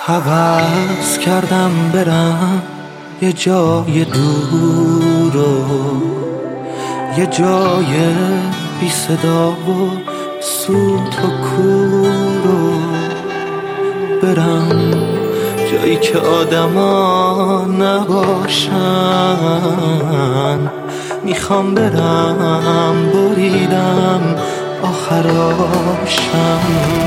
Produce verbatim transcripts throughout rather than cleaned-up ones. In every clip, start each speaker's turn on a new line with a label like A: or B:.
A: هوس کردم برم یه جای دور و یه جای بی صدا و سوت و کور و برم جایی که آدما نباشن. میخوام برم بریدم آخراشم.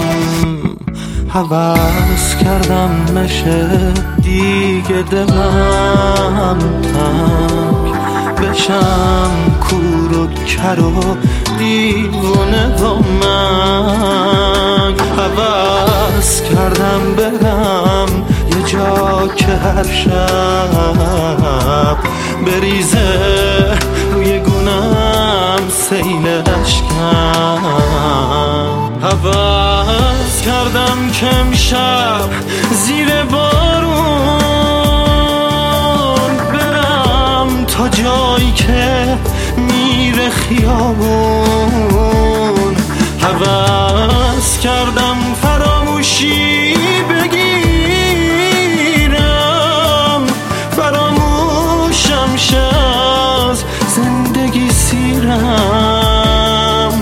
A: هوس کردم نشه دیگه دلم تنگ بشم کور و کر و دیوونه با من. هوس کردم برم یه جا که هر شب بریزه روی گونم سیل اشکم. هوس کردم که امشب زیر بارون برم تا جایی که میره خیابون. هوس کردم فراموشی بگیرم فراموشم شه از زندگی سیرم.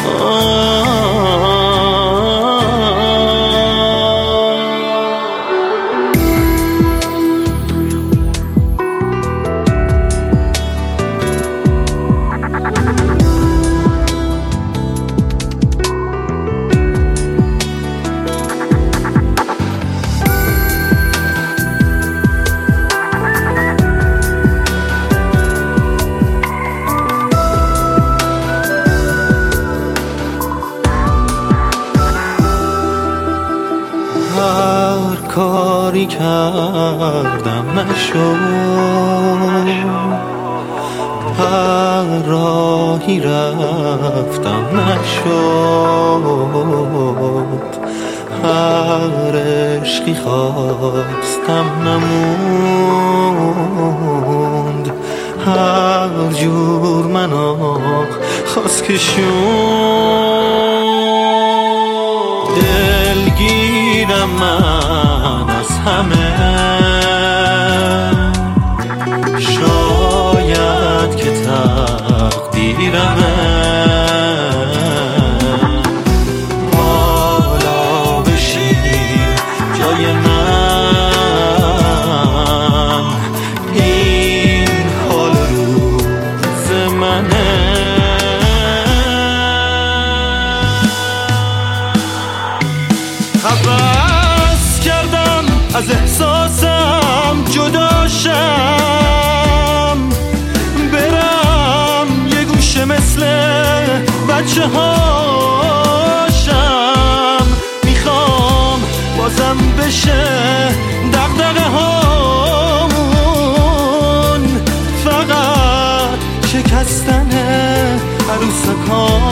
A: هر کاری کردم نشد، هر راهی رفتم نشد، هر عشقی خواستم نموند، هر جور منو خواست که شد. دلگیرم من از همه، شاید که تقدیرمه حالا بشین جای من، این حال روز منه. هوس کردم از احساسم جدا شم، برم یه گوشه مثل بچه هاشم. میخوام بازم بشه دغدغه هامون، فقط شکستن عروسکان.